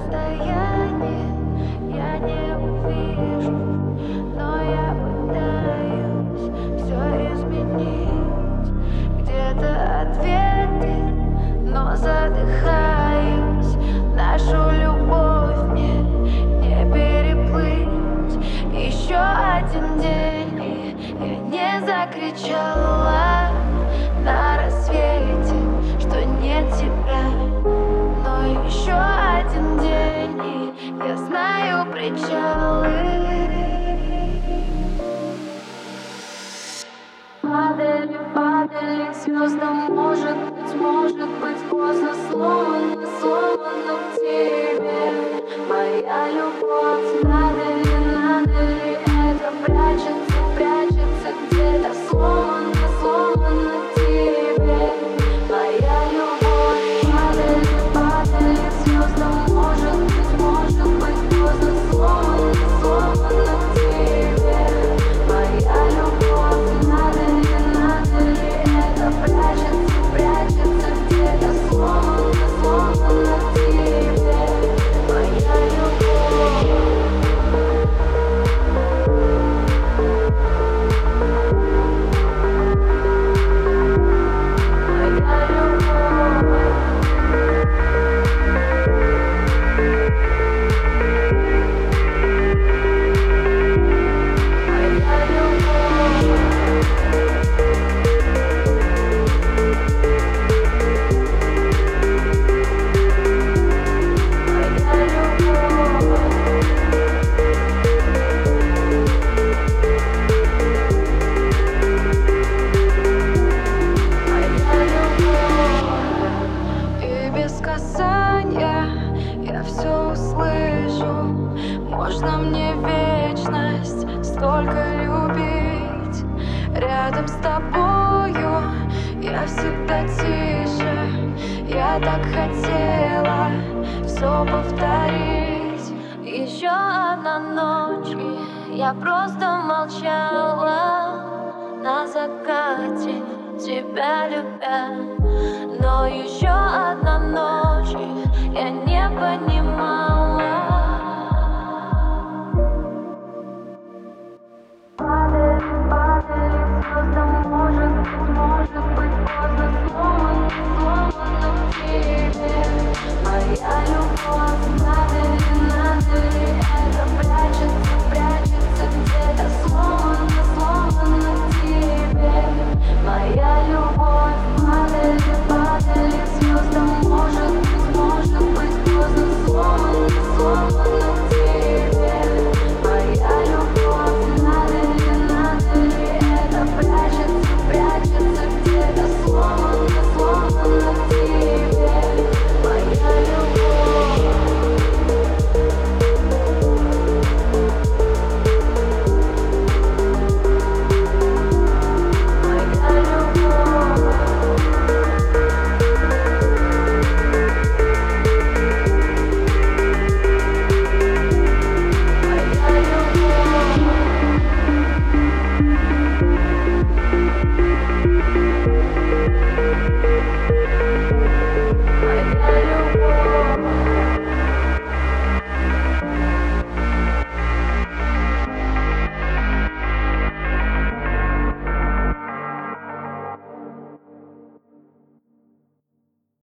расстоянии я не увижу, но я пытаюсь все изменить. Где-то ответы, но задыхаюсь. Нашу любовь мне не переплыть. Еще один день, и я не закричала на рассвете, что нет тебя. Но еще один день, и я знаю причалы. Падали, падали звездам, может быть поздно, словно в тебе. Моя любовь, надо ли это прячется где-то, словно в тебе. Моя любовь, падали звездам, может быть поздно, словно в тебе. Моя любовь, надо ли это прячется где-то, словно в тебе. Моя любовь. Я все услышу. Можно мне вечность столько любить. Рядом с тобою я всегда тише. Я так хотела все повторить. Еще одна ночь, и я просто молчала на закате, тебя любя. Но еще одна ночь,